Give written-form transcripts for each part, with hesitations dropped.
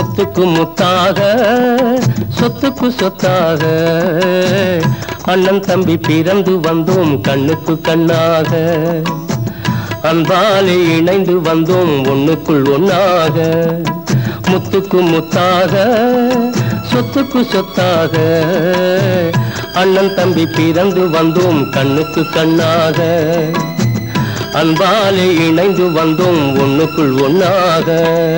முத்துக்கு முத்தாக சொத்துக்கு சொத்தாக அண்ணன் தம்பி பிறந்து வந்தோம் கண்ணுக்கு கண்ணாக அன்பாலே இணைந்து வந்தோம் ஒண்ணுக்குள் ஒண்ணாக முத்துக்கு முத்தாக சொத்துக்கு சொத்தாக அண்ணன் தம்பி பிறந்து வந்தோம் கண்ணுக்கு கண்ணாக அன்பாலே இணைந்து வந்தோம் ஒண்ணுக்குள் ஒண்ணாக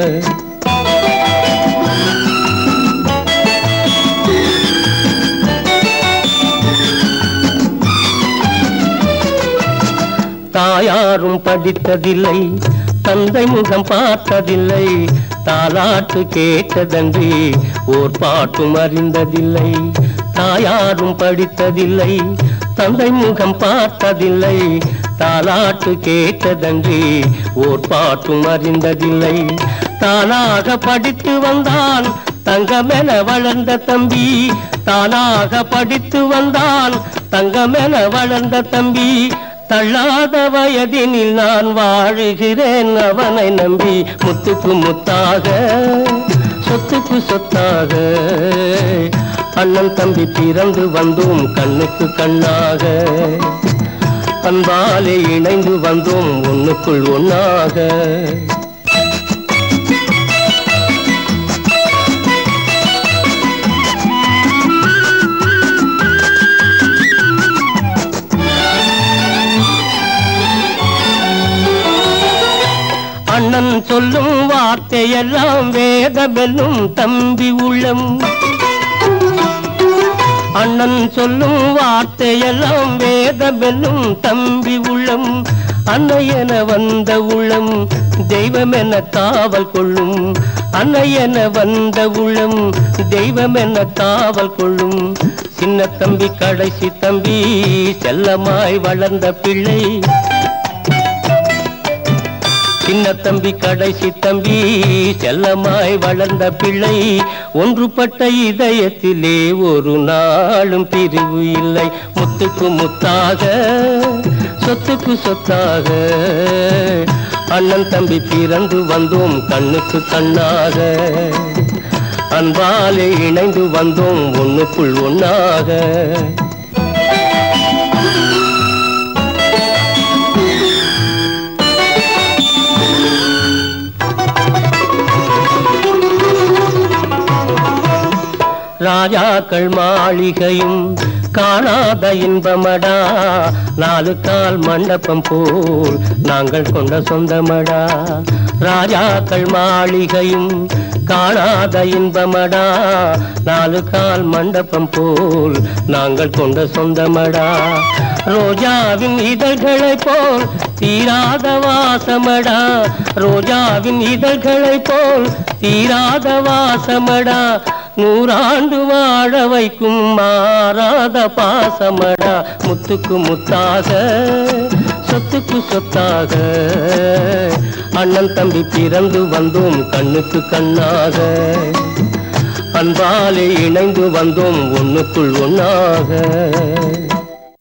தாயாரும் படித்ததில்லை தந்தை முகம் பார்த்ததில்லை தாலாட்டு கேட்டதன்றி ஓர் பாட்டும் அறிந்ததில்லை தாயாரும் படித்ததில்லை தந்தை முகம் பார்த்ததில்லை தாலாட்டு கேட்டதன்றி ஓர் பாட்டும் அறிந்ததில்லை தானாக படித்து வந்தான் தங்கமென வளர்ந்த தம்பி தானாக படித்து வந்தான் தங்கமென வளர்ந்த தம்பி தள்ளாத வயதினில் நான் வாழுகிறேன் அவனை நம்பி முத்துக்கு முத்தாக சொத்துக்கு சொத்தாக அண்ணன் தம்பி பிறந்து வந்தோம் கண்ணுக்கு கண்ணாக அன்பாலே இணைந்து வந்தோம் ஒண்ணுக்குள் ஒண்ணாக அண்ணன் சொல்லும் வார்த்தையெல்லாம் வேதமென்னும் தம்பி உள்ளம் அண்ணன் சொல்லும் வார்த்தையெல்லாம் வேதமென்னும் தம்பி உள்ளம் அன்னையென வந்த உள்ளம் தெய்வமென காவல் கொள்ளும் அன்னையென வந்த உள்ளம் தெய்வமென காவல் கொள்ளும் சின்ன தம்பி கடைசி தம்பி செல்லமாய் வளர்ந்த பிள்ளை சின்ன தம்பி கடைசி தம்பி செல்லமாய் வளர்ந்த பிள்ளை ஒன்றுபட்ட இதயத்திலே ஒரு நாளும் பிரிவு இல்லை முத்துக்கு முத்தாக சொத்துக்கு சொத்தாக அண்ணன் தம்பி பிறந்து வந்தோம் கண்ணுக்கு கண்ணாக அன்பாலே இணைந்து வந்தோம் ஒண்ணுக்குள் ஒண்ணாக ராஜாக்கள் மாளிகையும் காணாத இன்பமடா நாலு கால் மண்டபம் போல் நாங்கள் கொண்ட சொந்தமடா ராஜாக்கள் மாளிகையும் காணாத இன்பமடா நாலு கால் மண்டபம் போல் நாங்கள் கொண்ட சொந்தமடா ரோஜாவின் இதழ்களை போல் தீராத வாசமடா ரோஜாவின் இதழ்களை போல் தீராத வாசமடா நூறாண்டு வாழ வைக்கும் மாறாத பாசமடா முத்துக்கு முத்தாக சொத்துக்கு சொத்தாக அண்ணன் தம்பி பிறந்து வந்தோம் கண்ணுக்கு கண்ணாக அன்பாலே இணைந்து வந்தோம் ஒண்ணுக்குள் ஒண்ணாக